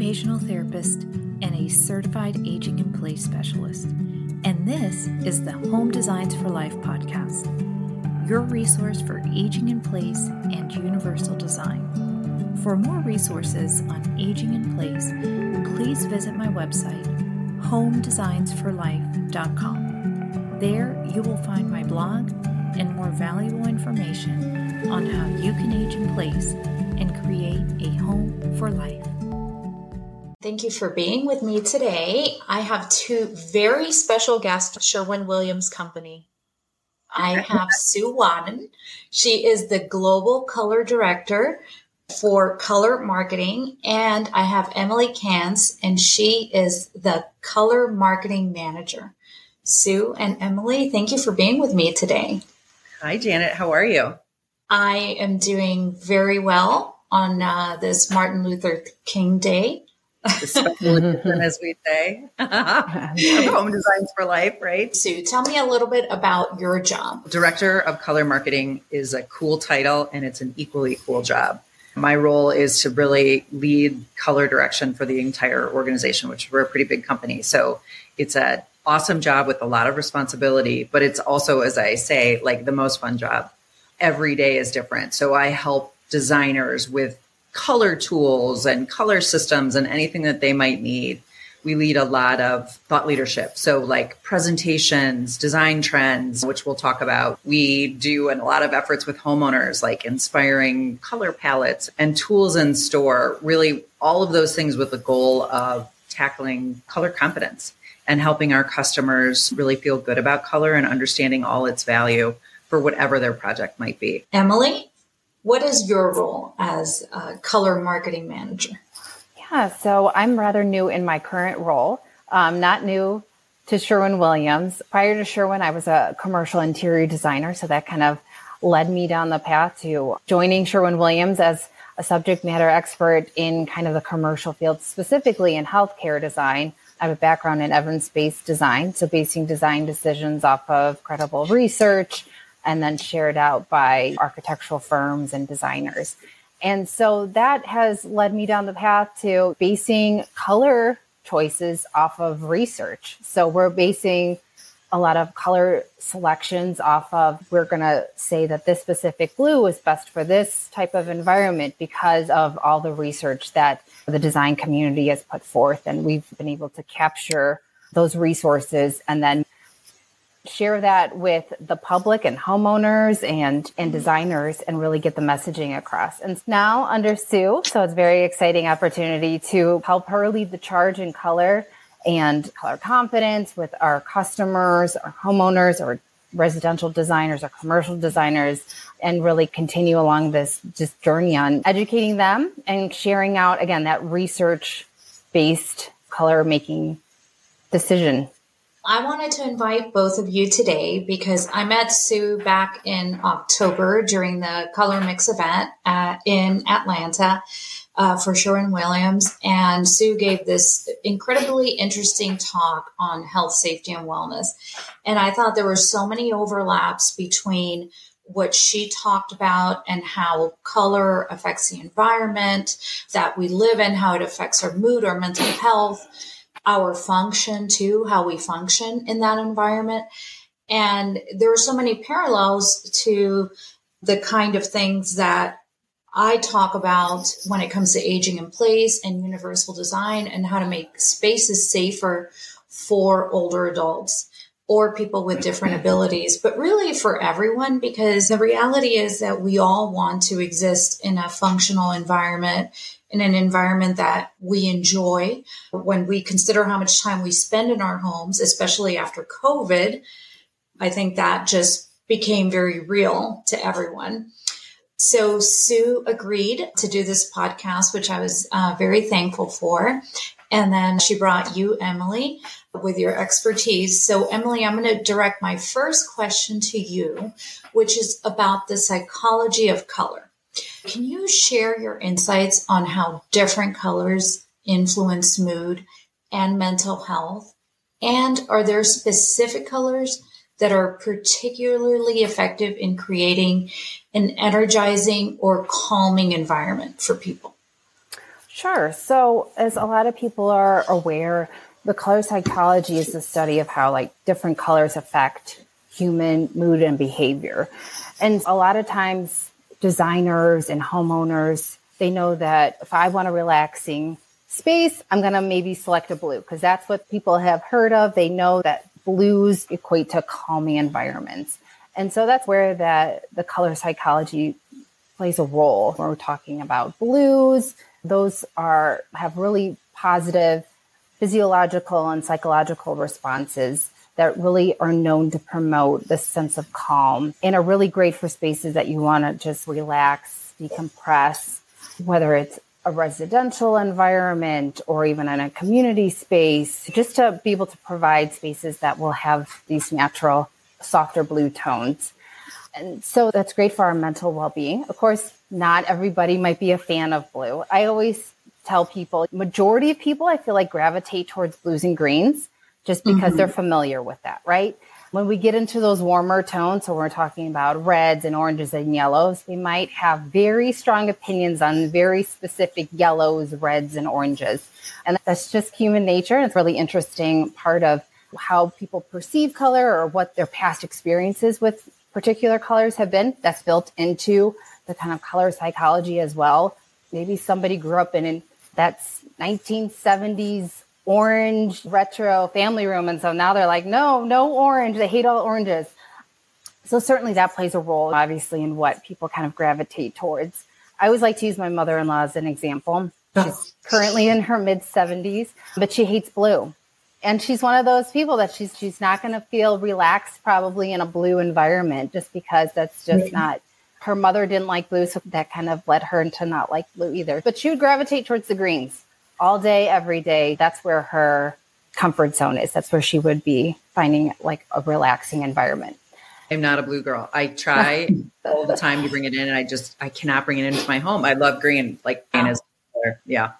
occupational therapist and a certified aging in place specialist. And this is the Home Designs for Life podcast, your resource for aging in place and universal design. For more resources on aging in place, please visit my website, homedesignsforlife.com. There you will find my blog and more valuable information on how you can age in place and create a home for life. Thank you for being with me today. I have two very special guests, Sherwin-Williams Company. I have Sue Wadden. She is the Global Color Director for Color Marketing. And I have Emily Cans, and she is the Color Marketing Manager. Sue and Emily, thank you for being with me today. Hi, Janet. How are you? I am doing very well on this Martin Luther King Day. The special edition, as we say. Home Designs for Life, right? Sue, tell me a little bit about your job. Director of Color Marketing is a cool title, and it's an equally cool job. My role is to really lead color direction for the entire organization, which we're a pretty big company. So it's an awesome job with a lot of responsibility, but it's also, as I say, like the most fun job. Every day is different. So I help designers with color tools and color systems and anything that they might need. We lead a lot of thought leadership. So like presentations, design trends, which we'll talk about. We do a lot of efforts with homeowners, like inspiring color palettes and tools in store, really all of those things with the goal of tackling color competence and helping our customers really feel good about color and understanding all its value for whatever their project might be. Emily, what is your role as a color marketing manager? Yeah, so I'm rather new in my current role, not new to Sherwin-Williams. Prior to Sherwin, I was a commercial interior designer, so that kind of led me down the path to joining Sherwin-Williams as a subject matter expert in kind of the commercial field, specifically in healthcare design. I have a background in evidence-based design, so basing design decisions off of credible research and then shared out by architectural firms and designers. And so that has led me down the path to basing color choices off of research. So we're basing a lot of color selections off of, we're going to say that this specific blue is best for this type of environment because of all the research that the design community has put forth. And we've been able to capture those resources and then share that with the public and homeowners and designers and really get the messaging across. And now under Sue, so it's a very exciting opportunity to help her lead the charge in color and color confidence with our customers, our homeowners, our residential designers, our commercial designers, and really continue along this just journey on educating them and sharing out, again, that research-based color making decision. I wanted to invite both of you today because I met Sue back in October during the Color Mix event in Atlanta for Sherwin-Williams. And Sue gave this incredibly interesting talk on health, safety, and wellness. And I thought there were so many overlaps between what she talked about and how color affects the environment that we live in, how it affects our mood, our mental health, our function too, how we function in that environment. And there are so many parallels to the kind of things that I talk about when it comes to aging in place and universal design and how to make spaces safer for older adults or people with different abilities, but really for everyone, because the reality is that we all want to exist in a functional environment, in an environment that we enjoy. When we consider how much time we spend in our homes, especially after COVID, I think that just became very real to everyone. So Sue agreed to do this podcast, which I was very thankful for. And then she brought you, Emily, with your expertise. So Emily, I'm going to direct my first question to you, which is about the psychology of color. Can you share your insights on how different colors influence mood and mental health? And are there specific colors that are particularly effective in creating an energizing or calming environment for people? Sure. So as a lot of people are aware, the color psychology is the study of how like different colors affect human mood and behavior. And a lot of times designers and homeowners, they know that if I want a relaxing space, I'm going to maybe select a blue because that's what people have heard of. They know that blues equate to calming environments. And so that's where the color psychology plays a role when we're talking about blues. Those have really positive physiological and psychological responses that really are known to promote this sense of calm and are really great for spaces that you want to just relax, decompress, whether it's a residential environment or even in a community space, just to be able to provide spaces that will have these natural, softer blue tones. And so that's great for our mental well-being. Of course, not everybody might be a fan of blue. I always tell people, majority of people, I feel like gravitate towards blues and greens just because they're familiar with that, right? When we get into those warmer tones, so we're talking about reds and oranges and yellows, they might have very strong opinions on very specific yellows, reds, and oranges. And that's just human nature. And it's a really interesting part of how people perceive color or what their past experiences with particular colors have been. That's built into the kind of color psychology as well. Maybe somebody grew up in that's 1970s orange retro family room. And so now they're like, no orange. They hate all oranges. So certainly that plays a role, obviously, in what people kind of gravitate towards. I always like to use my mother-in-law as an example. She's currently in her mid-70s, but she hates blue. And she's one of those people that she's not going to feel relaxed probably in a blue environment just because that's just not, her mother didn't like blue. So that kind of led her to not like blue either. But she would gravitate towards the greens all day, every day. That's where her comfort zone is. That's where she would be finding like a relaxing environment. I'm not a blue girl. I try all the time to bring it in and I cannot bring it into my home. I love green, like green is color. Yeah.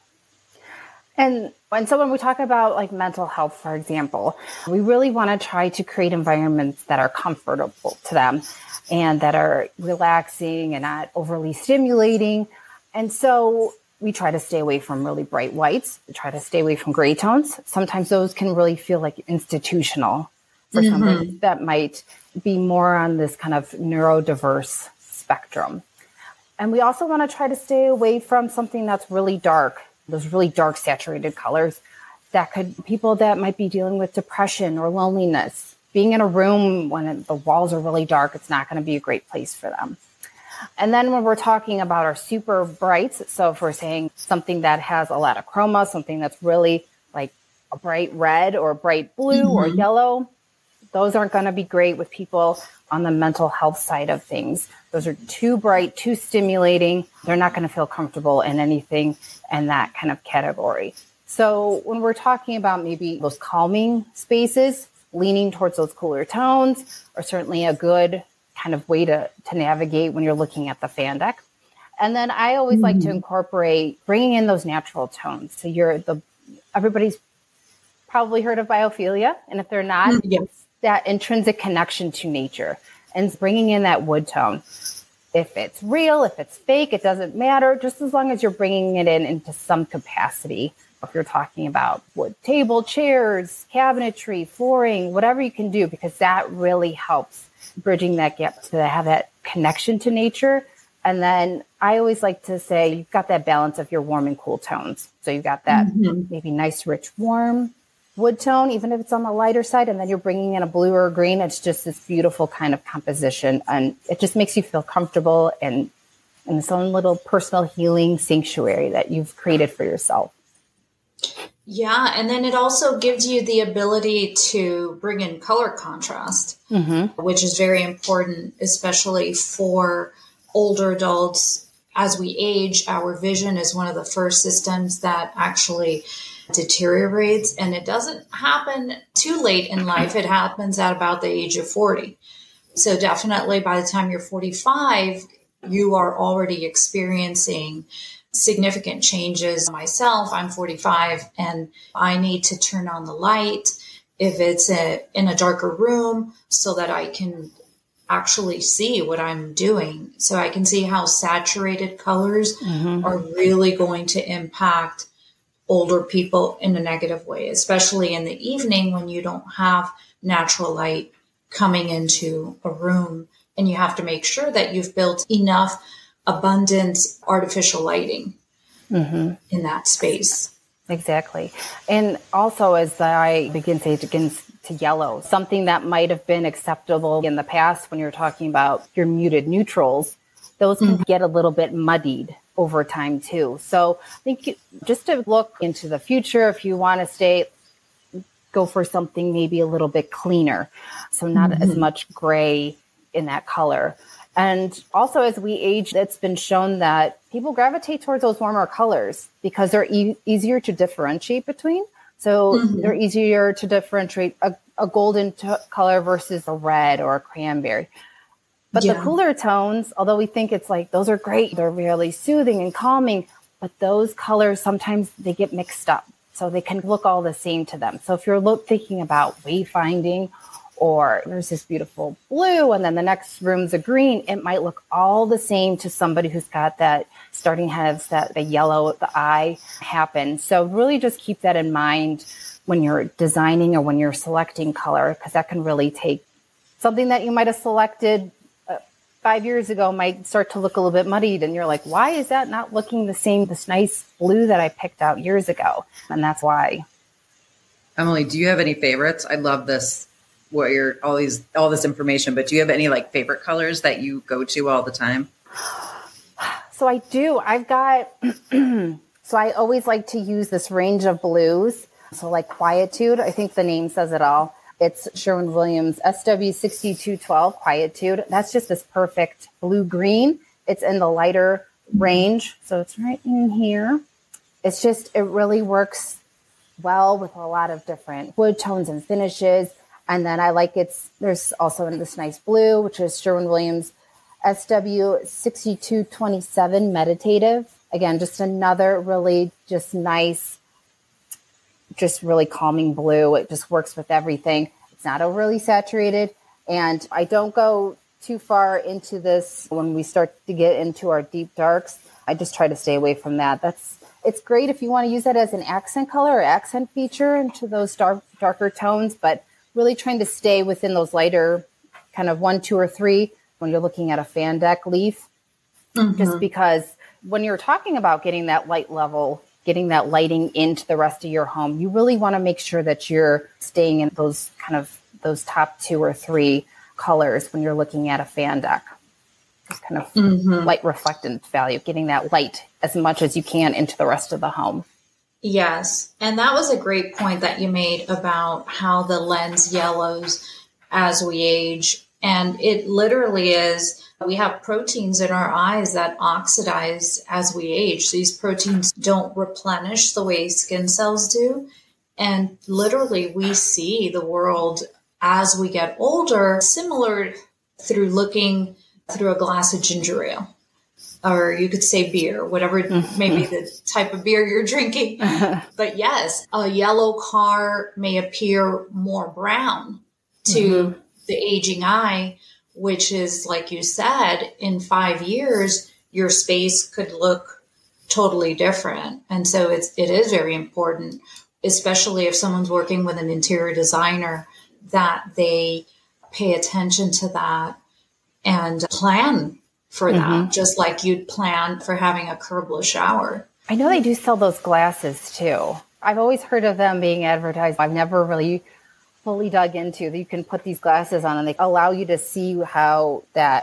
And so when we talk about like mental health, for example, we really want to try to create environments that are comfortable to them and that are relaxing and not overly stimulating. And so we try to stay away from really bright whites. We try to stay away from gray tones. Sometimes those can really feel like institutional for somebody that might be more on this kind of neurodiverse spectrum. And we also want to try to stay away from something that's really dark, those really dark saturated colors that people that might be dealing with depression or loneliness. Being in a room when the walls are really dark, it's not going to be a great place for them. And then when we're talking about our super brights, so if we're saying something that has a lot of chroma, something that's really like a bright red or bright blue or yellow, those aren't going to be great with people on the mental health side of things. Those are too bright, too stimulating. They're not going to feel comfortable in anything in that kind of category. So when we're talking about maybe those calming spaces, leaning towards those cooler tones are certainly a good kind of way to navigate when you're looking at the fan deck. And then I always like to incorporate bringing in those natural tones. So everybody's probably heard of biophilia. And if they're not, it's that intrinsic connection to nature and bringing in that wood tone. If it's real, if it's fake, it doesn't matter. Just as long as you're bringing it into some capacity. If you're talking about wood table, chairs, cabinetry, flooring, whatever you can do, because that really helps bridging that gap to have that connection to nature. And then I always like to say you've got that balance of your warm and cool tones. So you've got that maybe nice, rich, warm wood tone, even if it's on the lighter side, and then you're bringing in a blue or a green. It's just this beautiful kind of composition, and it just makes you feel comfortable and in this own little personal healing sanctuary that you've created for yourself. Yeah, and then it also gives you the ability to bring in color contrast, which is very important, especially for older adults. As we age, our vision is one of the first systems that actually deteriorates, and it doesn't happen too late in life. It happens at about the age of 40. So definitely by the time you're 45, you are already experiencing significant changes. Myself, I'm 45 and I need to turn on the light if it's in a darker room so that I can actually see what I'm doing. So I can see how saturated colors are really going to impact older people in a negative way, especially in the evening when you don't have natural light coming into a room, and you have to make sure that you've built enough abundant artificial lighting in that space. Exactly. And also, as I begin to age against to yellow, something that might have been acceptable in the past when you're talking about your muted neutrals, those can get a little bit muddied over time too. So I think just to look into the future, if you want to go for something maybe a little bit cleaner. So not as much gray in that color. And also, as we age, it's been shown that people gravitate towards those warmer colors because they're easier to differentiate between. So they're easier to differentiate a golden color versus a red or a cranberry. But the cooler tones, although we think it's like, those are great, they're really soothing and calming, but those colors, sometimes they get mixed up. So they can look all the same to them. So if you're thinking about wayfinding, or there's this beautiful blue and then the next room's a green, it might look all the same to somebody who's got that starting has the yellow, the eye happen. So really just keep that in mind when you're designing or when you're selecting color, because that can really take something that you might have selected 5 years ago might start to look a little bit muddied. And you're like, why is that not looking the same, this nice blue that I picked out years ago? And that's why. Emily, do you have any favorites? I love this. All this information, but do you have any like favorite colors that you go to all the time? So I do. I've got, so I always like to use this range of blues. So like Quietude, I think the name says it all. It's Sherwin-Williams SW6212 Quietude. That's just this perfect blue-green. It's in the lighter range. So it's right in here. It's just, it really works well with a lot of different wood tones and finishes. And then I like there's also this nice blue, which is Sherwin-Williams SW6227 Meditative. Again, just another really just nice, just really calming blue. It just works with everything. It's not overly saturated. And I don't go too far into this when we start to get into our deep darks. I just try to stay away from that. It's great if you want to use that as an accent color or accent feature into those darker tones, but really trying to stay within those lighter kind of 1, 2, or 3 when you're looking at a fan deck leaf, just because when you're talking about getting that light level, getting that lighting into the rest of your home, you really want to make sure that you're staying in those top 2 or 3 colors when you're looking at a fan deck. Just kind of light reflectance value, getting that light as much as you can into the rest of the home. Yes. And that was a great point that you made about how the lens yellows as we age. And it literally is, we have proteins in our eyes that oxidize as we age. These proteins don't replenish the way skin cells do. And literally we see the world as we get older, similar through looking through a glass of ginger ale. Or you could say beer, whatever maybe the type of beer you're drinking. But yes, a yellow car may appear more brown to the aging eye, which is, like you said, in 5 years, your space could look totally different. And so it is very important, especially if someone's working with an interior designer, that they pay attention to that and plan for that, just like you'd plan for having a curbless shower. I know they do sell those glasses too. I've always heard of them being advertised. I've never really fully dug into that. You can put these glasses on and they allow you to see how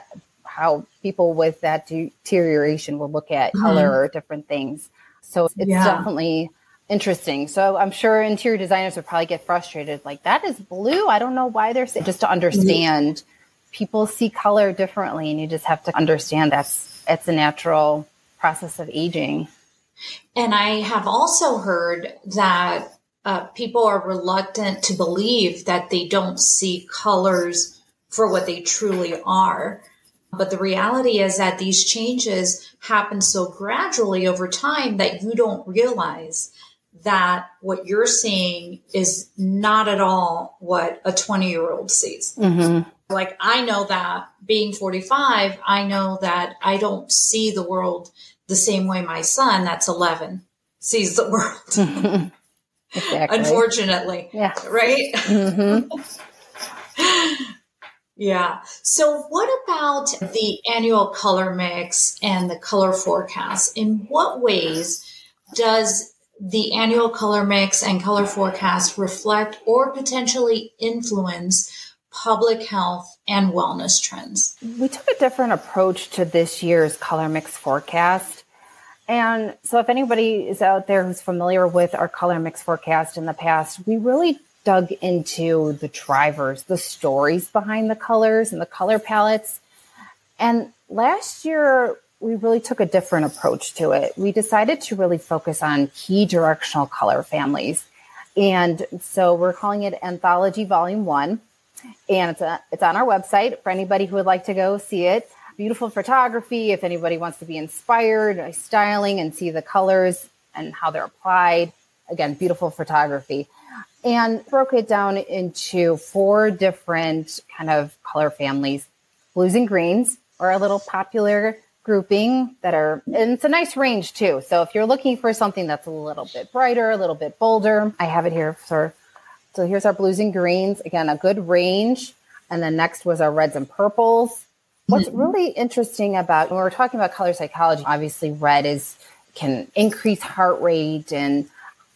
people with that deterioration will look at color or different things. So it's definitely interesting. So I'm sure interior designers would probably get frustrated. Like, that is blue. I don't know why they're saying, just to understand. People see color differently, and you just have to understand it's a natural process of aging. And I have also heard that people are reluctant to believe that they don't see colors for what they truly are. But the reality is that these changes happen so gradually over time that you don't realize that what you're seeing is not at all what a 20-year-old sees. Mm-hmm. Like, I know that being 45, I know that I don't see the world the same way my son, that's 11, sees the world. Exactly. Unfortunately. Yeah. Right? Mm-hmm. Yeah. So what about the annual color mix and the color forecast? In what ways does the annual color mix and color forecast reflect or potentially influence public health and wellness trends? We took a different approach to this year's color mix forecast. And so if anybody is out there who's familiar with our color mix forecast in the past, we really dug into the drivers, the stories behind the colors and the color palettes. And last year, we really took a different approach to it. We decided to really focus on key directional color families. And so we're calling it Anthology Volume 1. And it's on our website for anybody who would like to go see it. Beautiful photography, if anybody wants to be inspired by styling and see the colors and how they're applied. Again, beautiful photography. And broke it down into 4 different kind of color families. Blues and greens are a little popular grouping and it's a nice range too. So if you're looking for something that's a little bit brighter, a little bit bolder, I have it here. So here's our blues and greens. Again, a good range. And then next was our reds and purples. What's really interesting about when we're talking about color psychology, obviously red can increase heart rate and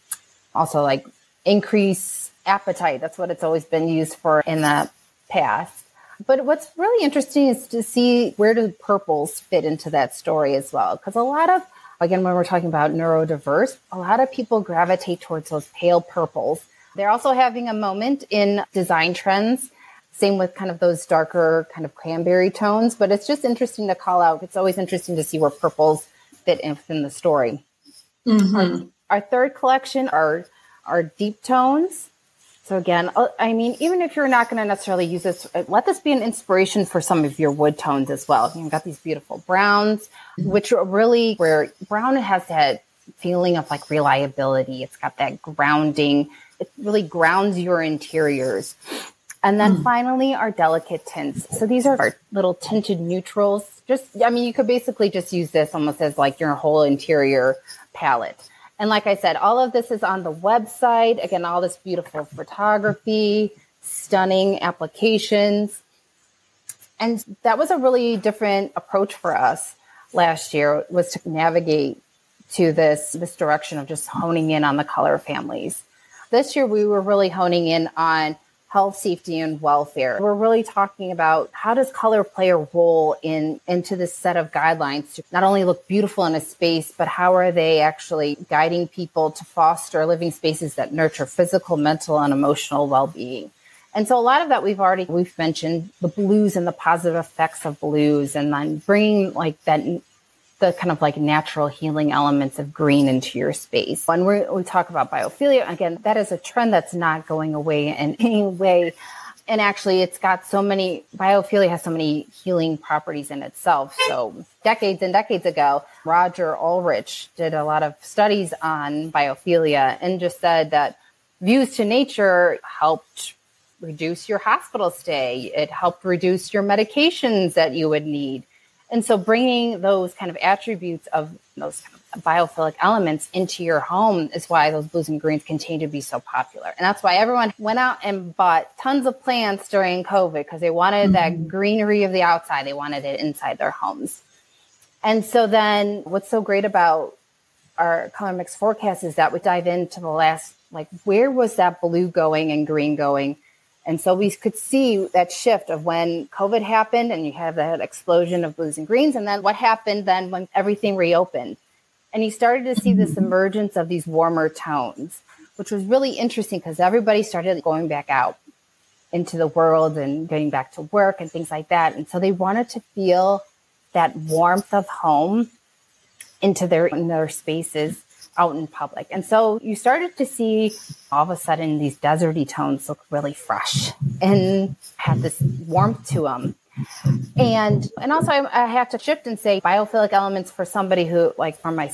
also like increase appetite. That's what it's always been used for in the past. But what's really interesting is to see where do purples fit into that story as well. Because again, when we're talking about neurodiverse, a lot of people gravitate towards those pale purples. They're also having a moment in design trends. Same with kind of those darker kind of cranberry tones. But it's just interesting to call out. It's always interesting to see where purples fit within the story. Mm-hmm. Our third collection are deep tones. So again, I mean, even if you're not going to necessarily use this, let this be an inspiration for some of your wood tones as well. You've got these beautiful browns, which are really where brown has that feeling of like reliability. It's got that grounding. It really grounds your interiors. And then finally, our delicate tints. So these are our little tinted neutrals. You could basically just use this almost as like your whole interior palette. And like I said, all of this is on the website. Again, all this beautiful photography, stunning applications. And that was a really different approach for us last year, was to navigate to this direction of just honing in on the color families. This year, we were really honing in on health, safety, and welfare. We're really talking about how does color play a role into this set of guidelines to not only look beautiful in a space, but how are they actually guiding people to foster living spaces that nurture physical, mental, and emotional well-being. And so a lot of that we've mentioned the blues and the positive effects of blues, and then bringing like the kind of like natural healing elements of green into your space. When we talk about biophilia, again, that is a trend that's not going away in any way. And actually, biophilia has so many healing properties in itself. So decades and decades ago, Roger Ulrich did a lot of studies on biophilia and just said that views to nature helped reduce your hospital stay. It helped reduce your medications that you would need. And so bringing those kind of attributes of those kind of biophilic elements into your home is why those blues and greens continue to be so popular. And that's why everyone went out and bought tons of plants during COVID, because they wanted that greenery of the outside. They wanted it inside their homes. And so then what's so great about our color mix forecast is that we dive into the last, like, where was that blue going and green going? And so we could see that shift of when COVID happened and you have that explosion of blues and greens, and then what happened then when everything reopened. And you started to see this emergence of these warmer tones, which was really interesting because everybody started going back out into the world and getting back to work and things like that. And so they wanted to feel that warmth of home in their spaces out in public. And so you started to see all of a sudden these deserty tones look really fresh and have this warmth to them. And also I have to shift and say biophilic elements for somebody who, like for myself,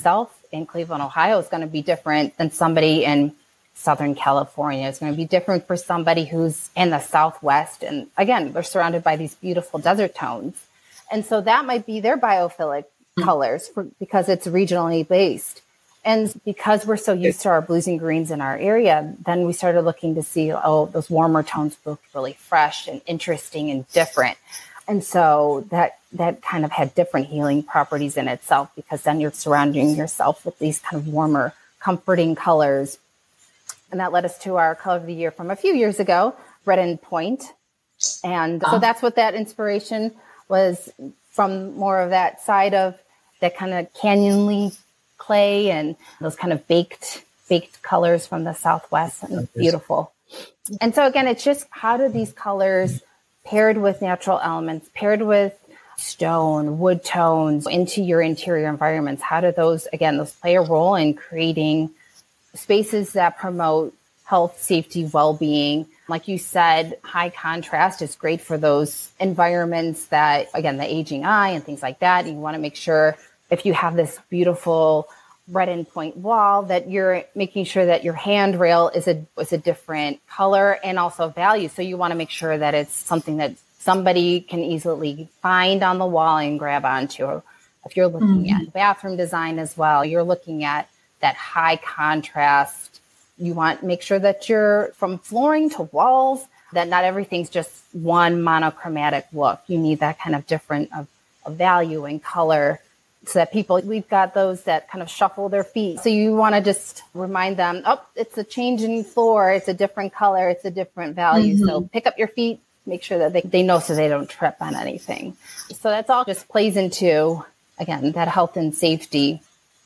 in Cleveland, Ohio is going to be different than somebody in Southern California. It's going to be different for somebody who's in the Southwest. And again, they're surrounded by these beautiful desert tones. And so that might be their biophilic colors because it's regionally based. And because we're so used to our blues and greens in our area, then we started looking to see, those warmer tones look really fresh and interesting and different. And so that kind of had different healing properties in itself, because then you're surrounding yourself with these kind of warmer, comforting colors. And that led us to our color of the year from a few years ago, Red and Point. And so that's what that inspiration was, from more of that side of that kind of canyonly clay and those kind of baked colors from the Southwest, and beautiful. And so again, it's just, how do these colors paired with natural elements, paired with stone, wood tones into your interior environments, how do those play a role in creating spaces that promote health, safety, well-being? Like you said, high contrast is great for those environments that, again, the aging eye and things like that. You want to make sure, if you have this beautiful Red and Point wall, that you're making sure that your handrail is a different color and also value. So you want to make sure that it's something that somebody can easily find on the wall and grab onto. If you're looking at bathroom design as well, you're looking at that high contrast. You want to make sure that you're, from flooring to walls, that not everything's just one monochromatic look. You need that kind of different of value and color, so that we've got those that kind of shuffle their feet. So you want to just remind them, it's a change in floor. It's a different color. It's a different value. So pick up your feet, make sure that they know so they don't trip on anything. So that's all just plays into, again, that health and safety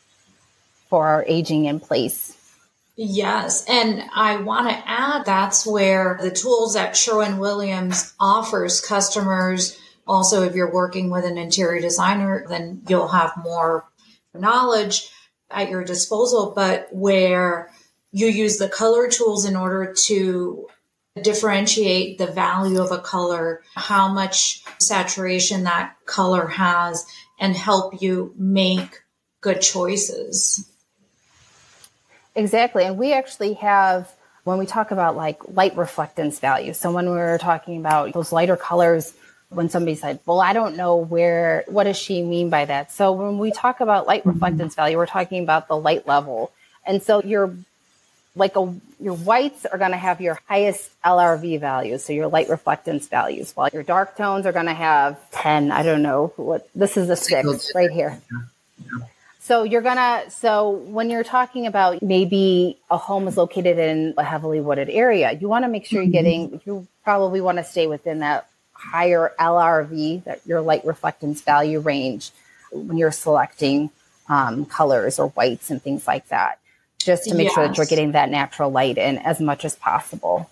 for our aging in place. Yes. And I want to add, that's where the tools that Sherwin-Williams offers customers. Also, if you're working with an interior designer, then you'll have more knowledge at your disposal, but where you use the color tools in order to differentiate the value of a color, how much saturation that color has, and help you make good choices. Exactly. And we actually have, when we talk about like light reflectance value, so when we're talking about those lighter colors, when somebody said, well, I don't know what does she mean by that? So when we talk about light reflectance value, we're talking about the light level. And so your whites are going to have your highest LRV values, so your light reflectance values, while your dark tones are going to have 10, I don't know what, this is a 6 right here. Yeah. So when you're talking about maybe a home is located in a heavily wooded area, you want to make sure you probably want to stay within that higher LRV, that your light reflectance value range, when you're selecting colors or whites and things like that, just to make sure that you're getting that natural light in as much as possible.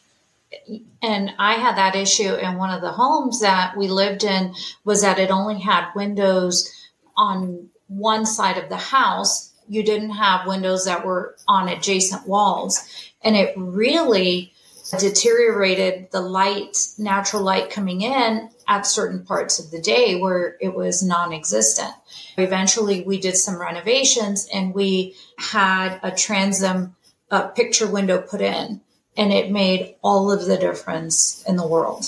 And I had that issue in one of the homes that we lived in, was that it only had windows on one side of the house. You didn't have windows that were on adjacent walls. And it really deteriorated the natural light coming in at certain parts of the day where it was non-existent. Eventually, we did some renovations and we had a transom picture window put in, and it made all of the difference in the world.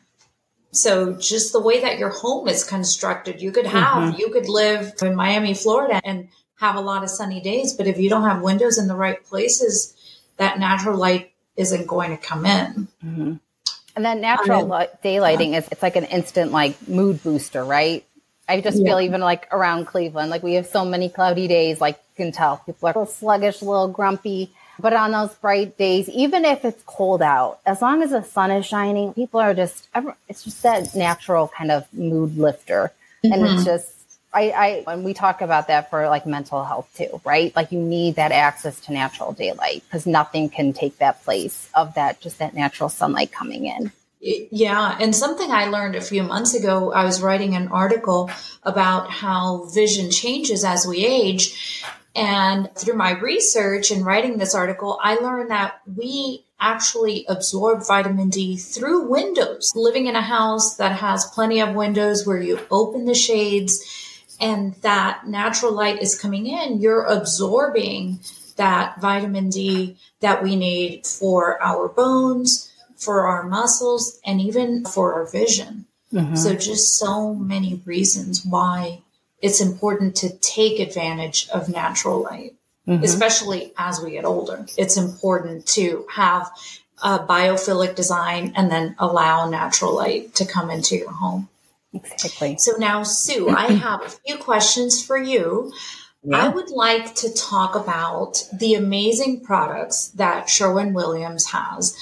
So just the way that your home is constructed, you could live in Miami, Florida, and have a lot of sunny days, but if you don't have windows in the right places, that natural light isn't going to come in. Mm-hmm. And that natural daylighting it's like an instant like mood booster, right? I just feel even like around Cleveland, like we have so many cloudy days, like you can tell people are a little sluggish, a little grumpy, but on those bright days, even if it's cold out, as long as the sun is shining, people are it's just that natural kind of mood lifter. And it's just, when we talk about that for like mental health too, right? Like you need that access to natural daylight, because nothing can take that place of that natural sunlight coming in. Yeah. And something I learned a few months ago, I was writing an article about how vision changes as we age. And through my research and writing this article, I learned that we actually absorb vitamin D through windows. Living in a house that has plenty of windows where you open the shades and that natural light is coming in, you're absorbing that vitamin D that we need for our bones, for our muscles, and even for our vision. Mm-hmm. So just so many reasons why it's important to take advantage of natural light, mm-hmm. especially as we get older. It's important to have a biophilic design and then allow natural light to come into your home. Exactly. So now, Sue, I have a few questions for you. Yeah. I would like to talk about the amazing products that Sherwin-Williams has.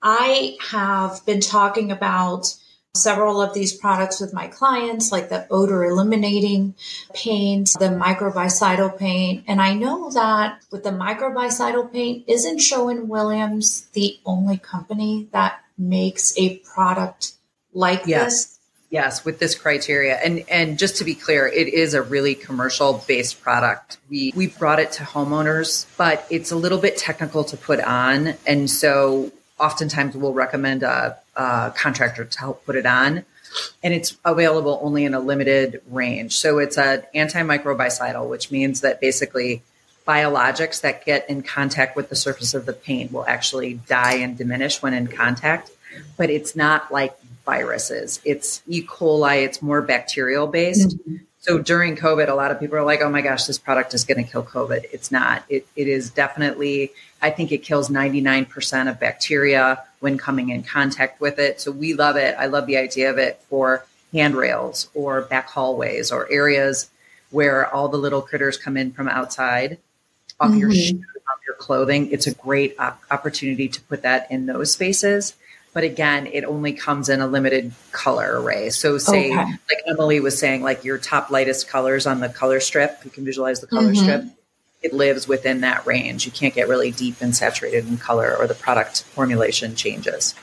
I have been talking about several of these products with my clients, like the odor eliminating paint, the microbicidal paint. And I know that with the microbicidal paint, isn't Sherwin-Williams the only company that makes a product like this? Yes, with this criteria. And just to be clear, it is a really commercial-based product. We brought it to homeowners, but it's a little bit technical to put on. And so oftentimes we'll recommend a contractor to help put it on. And it's available only in a limited range. So it's an antimicrobicidal, which means that basically biologics that get in contact with the surface of the paint will actually die and diminish when in contact. But it's not like viruses. It's E. coli. It's more bacterial based. Mm-hmm. So during COVID, a lot of people are like, oh my gosh, this product is going to kill COVID. It's not. It is definitely, I think it kills 99% of bacteria when coming in contact with it. So we love it. I love the idea of it for handrails or back hallways or areas where all the little critters come in from outside off mm-hmm. your shoes, off your clothing. It's a great opportunity to put that in those spaces. But again, it only comes in a limited color array. So say, like Emily was saying, like your top lightest colors on the color strip, you can visualize the color mm-hmm. strip. It lives within that range. You can't get really deep and saturated in color or the product formulation changes.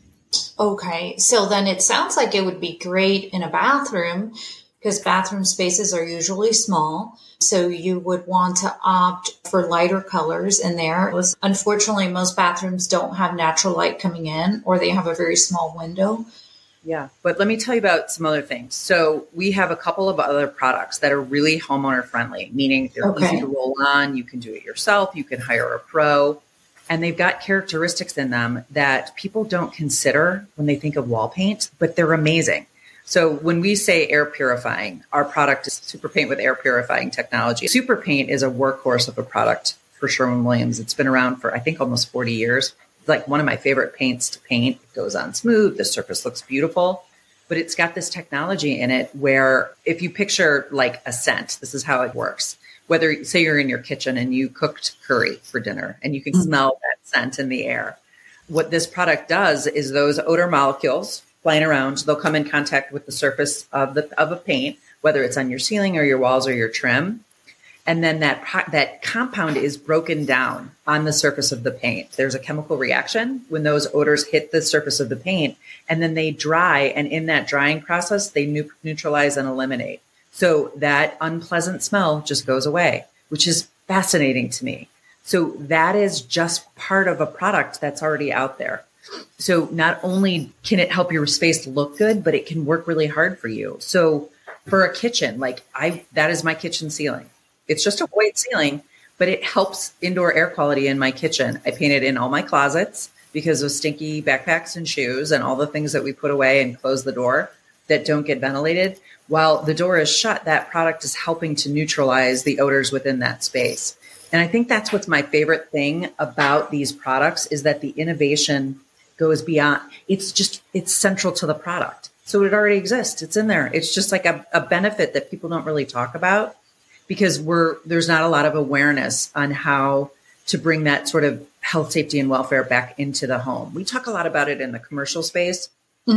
Okay. So then it sounds like it would be great in a bathroom because bathroom spaces are usually small. So you would want to opt for lighter colors in there. Unfortunately, most bathrooms don't have natural light coming in or they have a very small window. Yeah. But let me tell you about some other things. So we have a couple of other products that are really homeowner friendly, meaning they're easy to roll on. You can do it yourself. You can hire a pro. And they've got characteristics in them that people don't consider when they think of wall paint, but they're amazing. So when we say air purifying, our product is Super Paint with air purifying technology. Super Paint is a workhorse of a product for Sherwin-Williams. It's been around for, I think, almost 40 years. It's like one of my favorite paints to paint. It goes on smooth. The surface looks beautiful. But it's got this technology in it where if you picture like a scent, this is how it works. Whether, say you're in your kitchen and you cooked curry for dinner and you can smell that scent in the air. What this product does is those odor molecules flying around, they'll come in contact with the surface of a paint, whether it's on your ceiling or your walls or your trim. And then that compound is broken down on the surface of the paint. There's a chemical reaction when those odors hit the surface of the paint, and then they dry. And in that drying process, they neutralize and eliminate. So that unpleasant smell just goes away, which is fascinating to me. So that is just part of a product that's already out there. So not only can it help your space look good, but it can work really hard for you. So for a kitchen, that is my kitchen ceiling. It's just a white ceiling, but it helps indoor air quality in my kitchen. I painted in all my closets because of stinky backpacks and shoes and all the things that we put away and close the door that don't get ventilated. While the door is shut, that product is helping to neutralize the odors within that space. And I think that's what's my favorite thing about these products is that the innovation goes beyond. It's central to the product. So it already exists. It's in there. It's just like a benefit that people don't really talk about because there's not a lot of awareness on how to bring that sort of health, safety, and welfare back into the home. We talk a lot about it in the commercial space,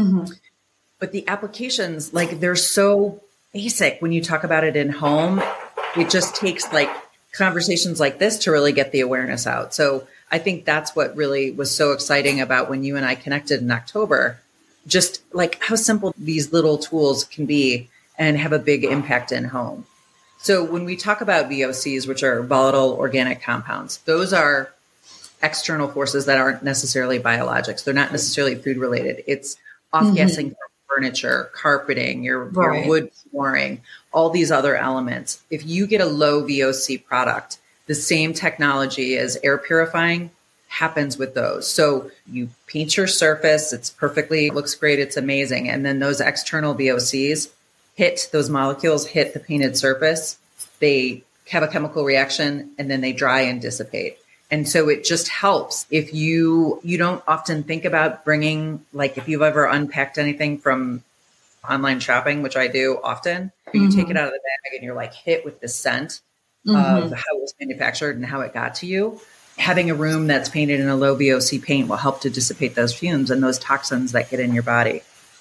but the applications, they're so basic when you talk about it in home. It just takes conversations like this to really get the awareness out. So I think that's what really was so exciting about when you and I connected in October, just how simple these little tools can be and have a big impact in home. So when we talk about VOCs, which are volatile organic compounds, those are external forces that aren't necessarily biologics. They're not necessarily food related. It's off-gassing from furniture, carpeting, your Right. wood flooring, all these other elements. If you get a low VOC product, the same technology as air purifying happens with those. So you paint your surface, it's perfectly, looks great, it's amazing. And then those external VOCs those molecules hit the painted surface, they have a chemical reaction, and then they dry and dissipate. And so it just helps if you don't often think about bringing, like if you've ever unpacked anything from online shopping, which I do often, you take it out of the bag and you're like hit with the scent of how it was manufactured and how it got to you. Having a room that's painted in a low VOC paint will help to dissipate those fumes and those toxins that get in your body.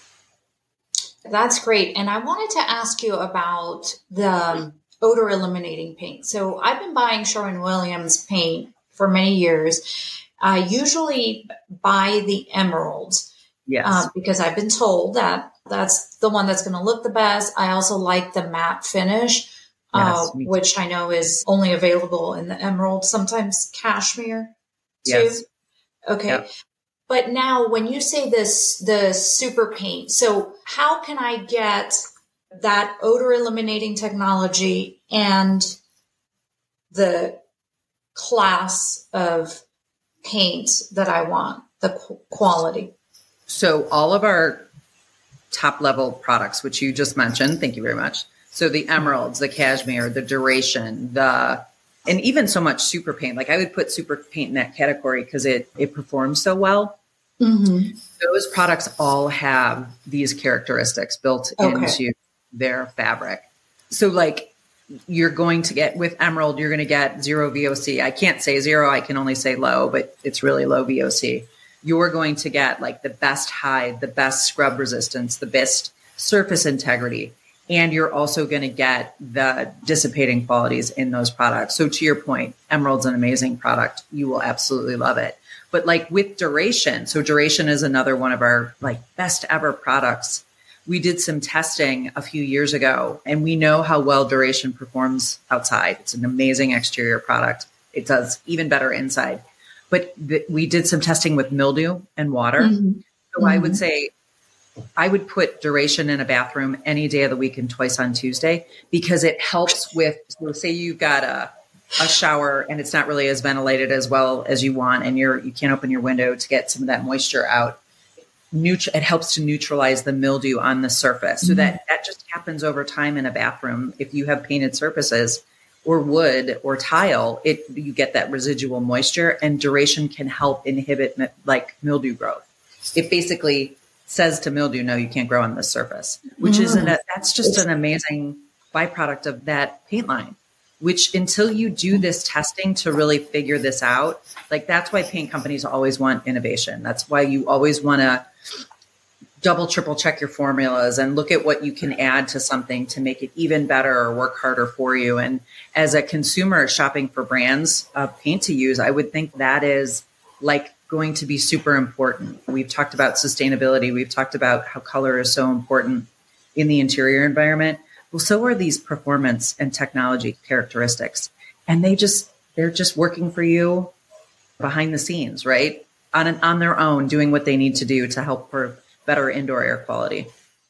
That's great. And I wanted to ask you about the odor eliminating paint. So I've been buying Sherwin-Williams paint for many years. I usually buy the Emeralds. Yes. Because I've been told that that's the one that's going to look the best. I also like the matte finish, which I know is only available in the Emerald, sometimes cashmere too. Yes. Okay. Yep. But now when you say this, the super paint, so how can I get that odor eliminating technology and the class of paint that I want, the quality? So all of our top level products, which you just mentioned, thank you very much. So the Emeralds, the Cashmere, the Duration, and even so much super paint. Like I would put super paint in that category because it performs so well. Those products all have these characteristics built into their fabric. So like you're going to get with Emerald, you're going to get 0 VOC. I can't say 0. I can only say low, but it's really low VOC. You're going to get like the best hide, the best scrub resistance, the best surface integrity. And you're also going to get the dissipating qualities in those products. So to your point, Emerald's an amazing product. You will absolutely love it. But like with Duration, so Duration is another one of our like best ever products. We did some testing a few years ago and we know how well Duration performs outside. It's an amazing exterior product. It does even better inside. But we did some testing with mildew and water. So I would say I would put Duration in a bathroom any day of the week and twice on Tuesday because it helps with, so say you've got a shower and it's not really as ventilated as well as you want and you can't open your window to get some of that moisture out. It helps to neutralize the mildew on the surface. So that just happens over time in a bathroom. If you have painted surfaces or wood or tile, you get that residual moisture, and Duration can help inhibit like mildew growth. It basically says to mildew, no, you can't grow on this surface, which that's just an amazing byproduct of that paint line, which until you do this testing to really figure this out, like that's why paint companies always want innovation. That's why you always want to double, triple check your formulas and look at what you can add to something to make it even better or work harder for you. And as a consumer shopping for brands of paint to use, I would think that is like going to be super important. We've talked about sustainability. We've talked about how color is so important in the interior environment. Well, so are these performance and technology characteristics. And they're just working for you behind the scenes, right? On their own, doing what they need to do to help for better indoor air quality.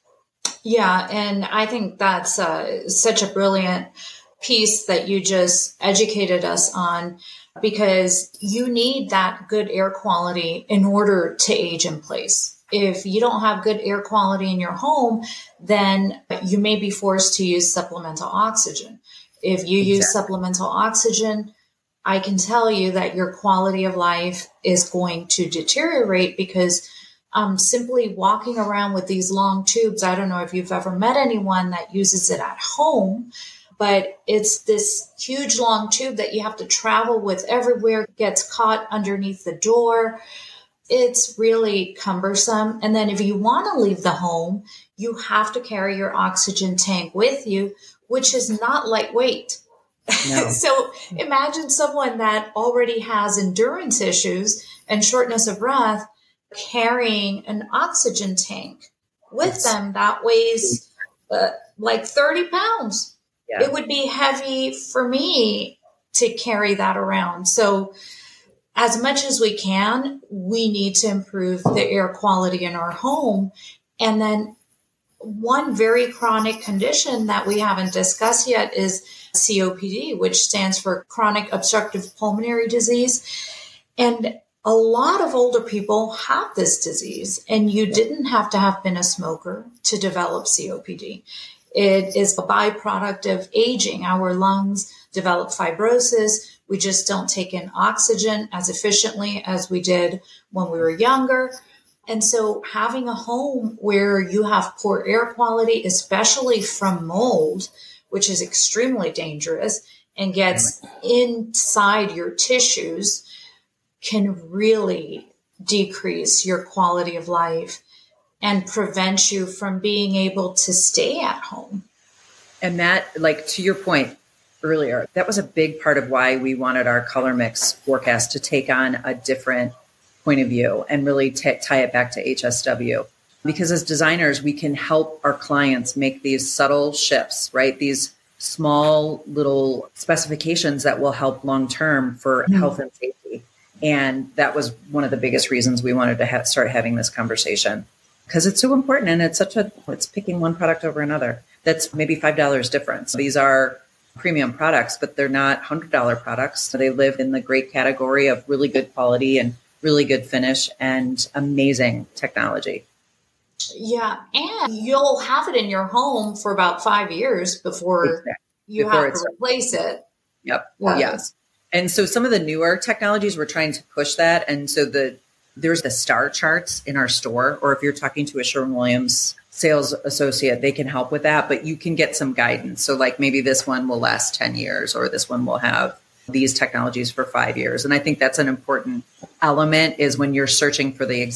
Yeah. And I think that's such a brilliant piece that you just educated us on, because you need that good air quality in order to age in place. If you don't have good air quality in your home, then you may be forced to use supplemental oxygen. If you use supplemental oxygen, I can tell you that your quality of life is going to deteriorate because simply walking around with these long tubes, I don't know if you've ever met anyone that uses it at home, but it's this huge long tube that you have to travel with everywhere, gets caught underneath the door. It's really cumbersome. And then if you want to leave the home, you have to carry your oxygen tank with you, which is not lightweight. No. So imagine someone that already has endurance issues and shortness of breath carrying an oxygen tank with them that weighs like 30 pounds. Yeah. It would be heavy for me to carry that around. So as much as we can, we need to improve the air quality in our home. And then one very chronic condition that we haven't discussed yet is COPD, which stands for chronic obstructive pulmonary disease. And a lot of older people have this disease, and you didn't have to have been a smoker to develop COPD. It is a byproduct of aging. Our lungs develop fibrosis. We just don't take in oxygen as efficiently as we did when we were younger. And so having a home where you have poor air quality, especially from mold, which is extremely dangerous and gets inside your tissues, can really decrease your quality of life and prevent you from being able to stay at home. And that, like, to your point earlier, that was a big part of why we wanted our color mix forecast to take on a different point of view and really tie it back to HSW. Because as designers, we can help our clients make these subtle shifts, right? These small little specifications that will help long-term for health and safety. And that was one of the biggest reasons we wanted to start having this conversation, because it's so important. And it's picking one product over another. That's maybe $5 difference. These are premium products, but they're not $100 products. They live in the great category of really good quality and really good finish and amazing technology. Yeah. And you'll have it in your home for about 5 years before you have to replace it. Yep. Yes. And so some of the newer technologies, we're trying to push that. And so there's the star charts in our store, or if you're talking to a Sherwin-Williams sales associate, they can help with that, but you can get some guidance. So like maybe this one will last 10 years, or this one will have these technologies for 5 years. And I think that's an important element, is when you're searching for the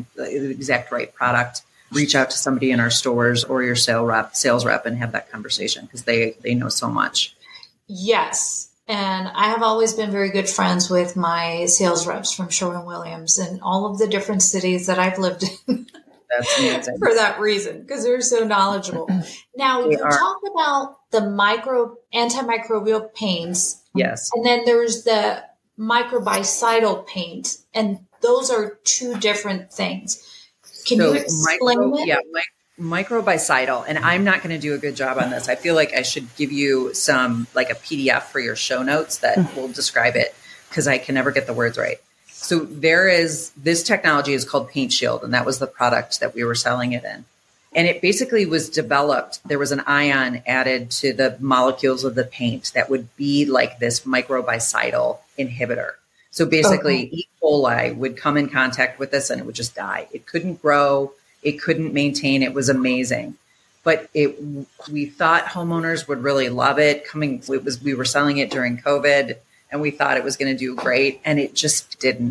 exact right product, reach out to somebody in our stores or your sales rep and have that conversation, because they know so much. Yes. And I have always been very good friends with my sales reps from Sherwin-Williams and all of the different cities that I've lived in. That's amazing. For that reason, because they're so knowledgeable. Now, you talk about the antimicrobial paints. Yes. And then there's the microbicidal paint. And those are two different things. Can you explain it? Yeah, microbicidal. And I'm not going to do a good job on this. I feel like I should give you like a PDF for your show notes that will describe it, because I can never get the words right. So this technology is called Paint Shield, and that was the product that we were selling it in. And it basically was developed. There was an ion added to the molecules of the paint that would be like this microbicidal inhibitor. So basically, E. coli would come in contact with this and it would just die. It couldn't grow. It couldn't maintain. It was amazing. But we thought homeowners would really love it. We were selling it during COVID, and we thought it was going to do great, and it just didn't.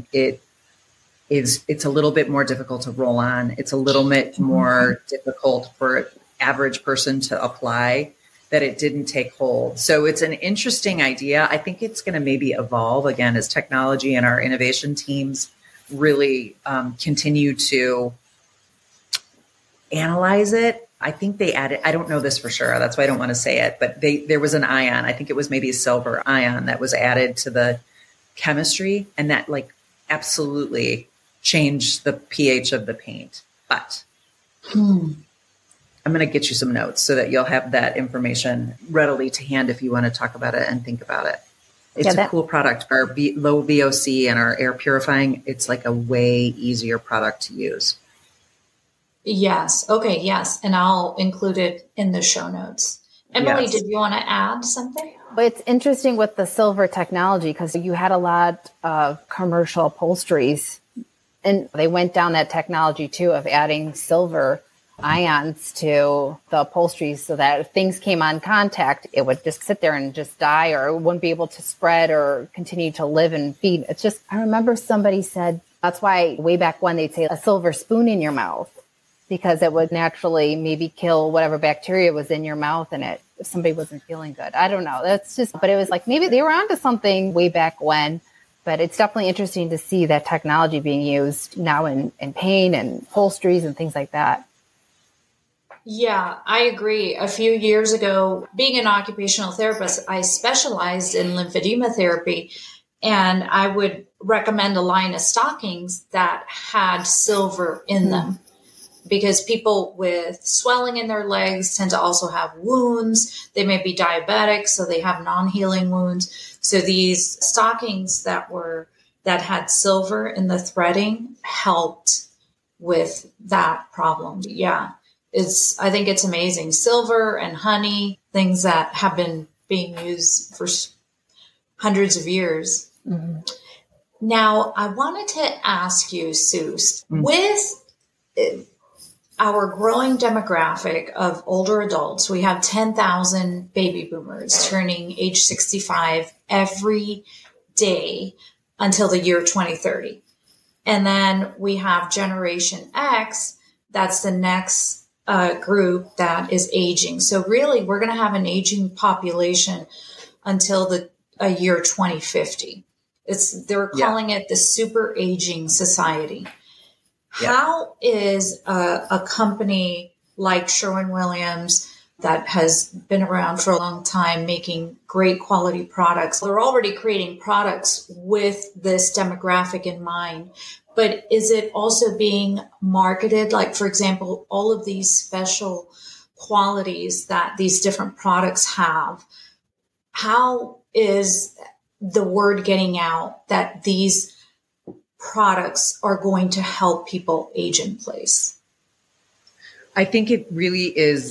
It's a little bit more difficult to roll on. It's a little bit more difficult for an average person to apply, that it didn't take hold. So it's an interesting idea. I think it's going to maybe evolve again as technology and our innovation teams really continue to analyze it. I think they added, I don't know this for sure, that's why I don't want to say it, but there was an ion, I think it was maybe a silver ion that was added to the chemistry, and that like absolutely changed the pH of the paint. But I'm going to get you some notes so that you'll have that information readily to hand if you want to talk about it and think about it. It's a cool product. Our low VOC and our air purifying, it's like a way easier product to use. Yes. Okay. Yes. And I'll include it in the show notes. Emily, yes. Did you want to add something? But it's interesting with the silver technology, because you had a lot of commercial upholsteries, and they went down that technology too of adding silver ions to the upholsteries so that if things came on contact, it would just sit there and just die, or it wouldn't be able to spread or continue to live and feed. It's just, I remember somebody said, that's why way back when they'd say a silver spoon in your mouth, because it would naturally maybe kill whatever bacteria was in your mouth in it if somebody wasn't feeling good. I don't know. But it was like maybe they were onto something way back when. But it's definitely interesting to see that technology being used now in paint and upholsteries and things like that. Yeah, I agree. A few years ago, being an occupational therapist, I specialized in lymphedema therapy, and I would recommend a line of stockings that had silver in them, because people with swelling in their legs tend to also have wounds. They may be diabetic, so they have non-healing wounds. So these stockings that had silver in the threading helped with that problem. Yeah. I think it's amazing. Silver and honey, things that have been being used for hundreds of years. Mm-hmm. Now, I wanted to ask you, Sue, with our growing demographic of older adults, we have 10,000 baby boomers turning age 65 every day until the year 2030. And then we have Generation X, that's the next group that is aging. So really, we're going to have an aging population until the year 2050. They're calling it the super aging society. Yeah. How is a company like Sherwin-Williams that has been around for a long time making great quality products? They're already creating products with this demographic in mind, but is it also being marketed? Like, for example, all of these special qualities that these different products have. How is the word getting out that these products are going to help people age in place? I think it really is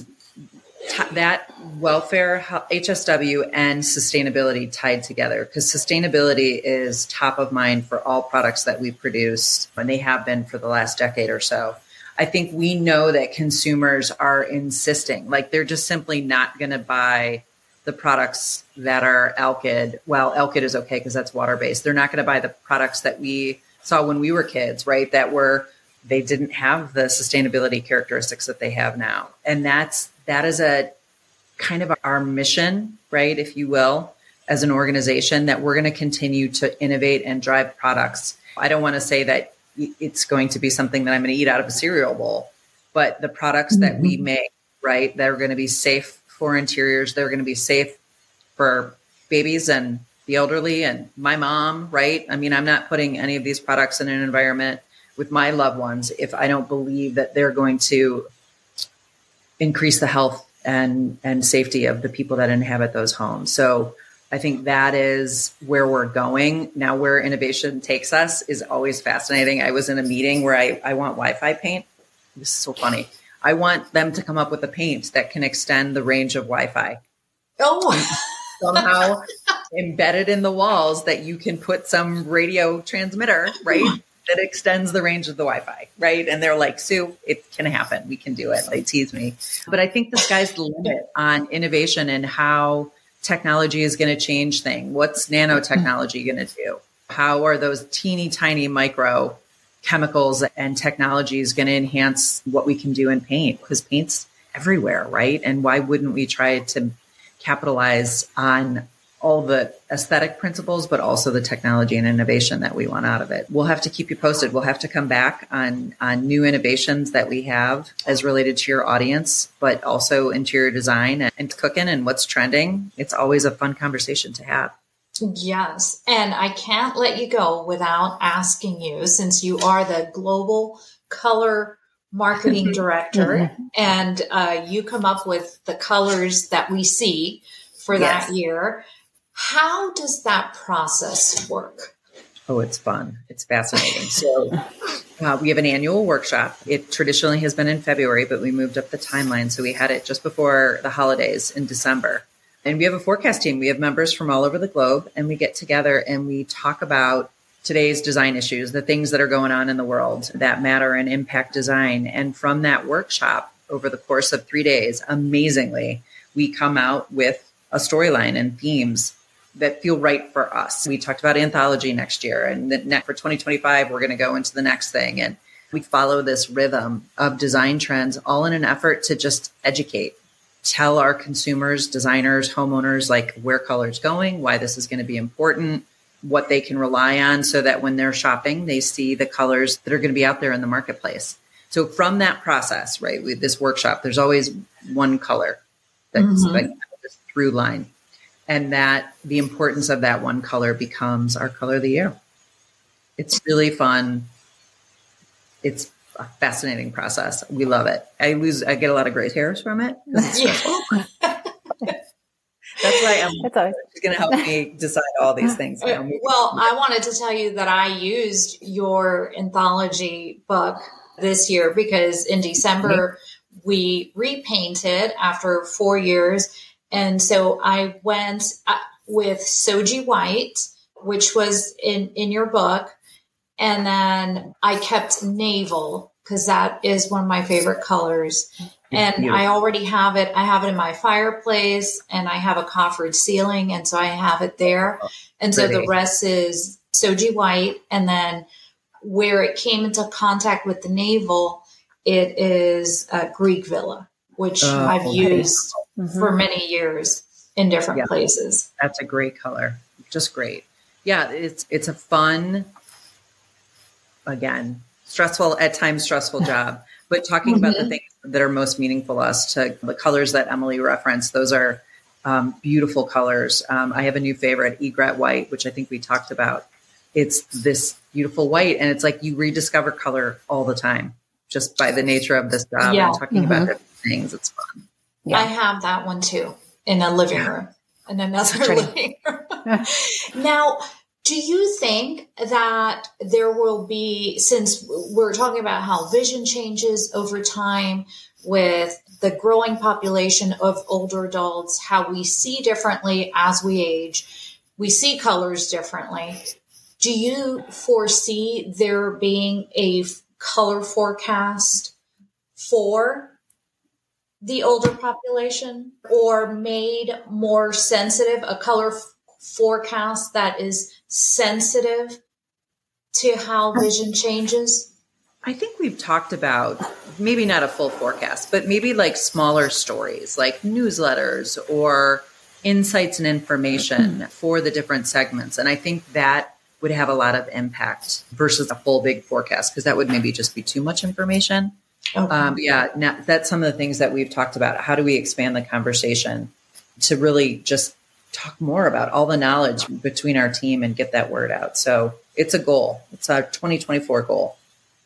that welfare, HSW, and sustainability tied together, because sustainability is top of mind for all products that we produce, and they have been for the last decade or so. I think we know that consumers are insisting, like they're just simply not going to buy the products that are alkyd. Well, alkyd is okay because that's water-based. They're not going to buy the products that we saw when we were kids, right? They didn't have the sustainability characteristics that they have now. And that is a kind of our mission, right? If you will, as an organization, that we're going to continue to innovate and drive products. I don't want to say that it's going to be something that I'm going to eat out of a cereal bowl, but the products that we make, right, they're going to be safe for interiors. They're going to be safe for babies and the elderly and my mom, right? I mean, I'm not putting any of these products in an environment with my loved ones if I don't believe that they're going to increase the health and safety of the people that inhabit those homes. So I think that is where we're going. Now, where innovation takes us is always fascinating. I was in a meeting where I want Wi-Fi paint. This is so funny. I want them to come up with a paint that can extend the range of Wi-Fi. Oh, somehow embedded in the walls that you can put some radio transmitter, right, that extends the range of the Wi-Fi, right? And they're like, Sue, it can happen. We can do it. They tease me. But I think the sky's the limit on innovation and how technology is going to change things. What's nanotechnology going to do? How are those teeny tiny micro chemicals and technologies going to enhance what we can do in paint? Because paint's everywhere, right? And why wouldn't we try to capitalize on all the aesthetic principles, but also the technology and innovation that we want out of it? We'll have to keep you posted. We'll have to come back on new innovations that we have as related to your audience, but also interior design and cooking and what's trending. It's always a fun conversation to have. Yes. And I can't let you go without asking you, since you are the global color marketing director and you come up with the colors that we see for that year. How does that process work? Oh, it's fun. It's fascinating. So we have an annual workshop. It traditionally has been in February, but we moved up the timeline. So we had it just before the holidays in December. And we have a forecast team. We have members from all over the globe, and we get together and we talk about today's design issues, the things that are going on in the world that matter and impact design. And from that workshop over the course of 3 days, amazingly, we come out with a storyline and themes that feel right for us. We talked about anthology next year, and for 2025, we're going to go into the next thing. And we follow this rhythm of design trends, all in an effort to just educate, tell our consumers, designers, homeowners, like where color's going, why this is going to be important, what they can rely on so that when they're shopping, they see the colors that are going to be out there in the marketplace. So from that process, right, with this workshop, there's always one color that's like this through line. And that the importance of that one color becomes our color of the year. It's really fun. It's a fascinating process. We love it. I get a lot of gray hairs from it. That's why she's going to help me decide all these things. Well, I wanted to tell you that I used your anthology book this year because in December we repainted after 4 years. And so I went with Soji White, which was in your book. And then I kept Navel because that is one of my favorite colors. And I already have it. I have it in my fireplace and I have a coffered ceiling. And so I have it there. And so the rest is Soji White. And then where it came into contact with the Navel, it is Greek Villa, which I've used for many years in different places. That's a great color. Just great. Yeah. It's a fun, again, at times stressful job, but talking about the things that are most meaningful to us, to the colors that Emily referenced, those are beautiful colors. I have a new favorite, Egret White, which I think we talked about. It's this beautiful white, and it's like you rediscover color all the time just by the nature of this job and talking about different things. It's fun. Yeah. I have that one too in a living room, in another living room. Now, do you think that there will be, since we're talking about how vision changes over time with the growing population of older adults, how we see differently as we age, we see colors differently. Do you foresee there being a color forecast for the older population, or made more sensitive, a color forecast that is sensitive to how vision changes? I think we've talked about maybe not a full forecast, but maybe like smaller stories, like newsletters or insights and information for the different segments. And I think that would have a lot of impact versus a full big forecast, because that would maybe just be too much information. That's some of the things that we've talked about. How do we expand the conversation to really just talk more about all the knowledge between our team and get that word out? So it's a goal. It's a 2024 goal.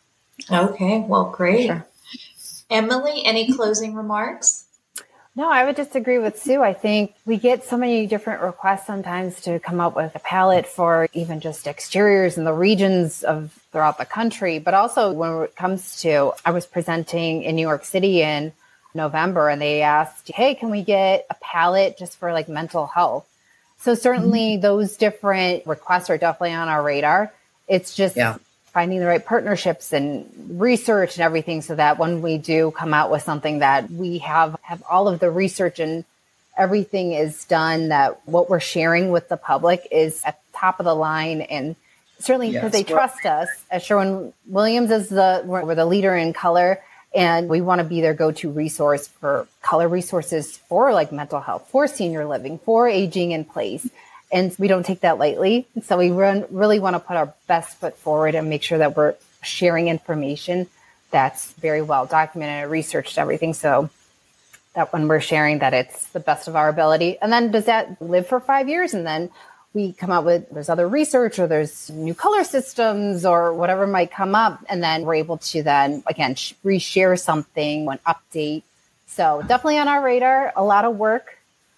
Okay, well, great. Sure. Emily, any closing remarks? No, I would just agree with Sue. I think we get so many different requests sometimes to come up with a palette for even just exteriors in the regions of throughout the country. But also when it comes to, I was presenting in New York City in November, and they asked, hey, can we get a palette just for like mental health? So certainly those different requests are definitely on our radar. It's just finding the right partnerships and research and everything, so that when we do come out with something that we have all of the research and everything is done, that what we're sharing with the public is at the top of the line. And certainly because they trust us, as Sherwin-Williams is we're the leader in color, and we want to be their go-to resource for color resources for like mental health, for senior living, for aging in place. And we don't take that lightly. So we really want to put our best foot forward and make sure that we're sharing information that's very well documented and researched, everything. So that when we're sharing, that it's the best of our ability. And then does that live for 5 years? And then we come out with, there's other research or there's new color systems or whatever might come up. And then we're able to then, again, reshare something, an update. So definitely on our radar, a lot of work,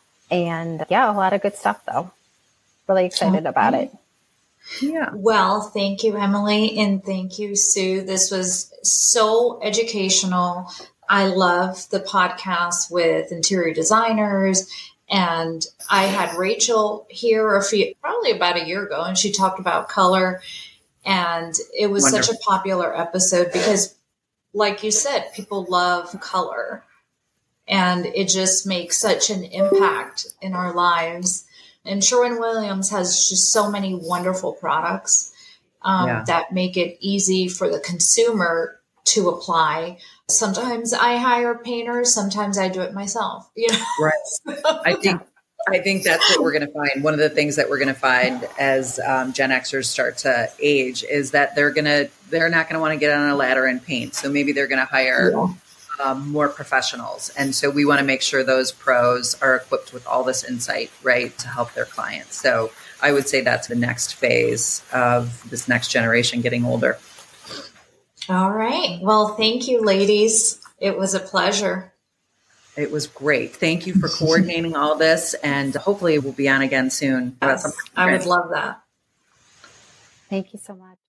and a lot of good stuff though. Really excited about it. Yeah. Well, thank you, Emily. And thank you, Sue. This was so educational. I love the podcast with interior designers. And I had Rachel here probably about a year ago, and she talked about color. And it was such a popular episode because, like you said, people love color. And it just makes such an impact in our lives. And Sherwin-Williams has just so many wonderful products that make it easy for the consumer to apply. Sometimes I hire painters, sometimes I do it myself. Right. I think that's what we're going to find. One of the things that we're going to find as Gen Xers start to age is that they're not going to want to get on a ladder and paint. So maybe they're going to hire more professionals. And so we want to make sure those pros are equipped with all this insight, right, to help their clients. So I would say that's the next phase of this next generation getting older. All right. Well, thank you, ladies. It was a pleasure. It was great. Thank you for coordinating all this, and hopefully we'll be on again soon. Yes, I would love that. Thank you so much.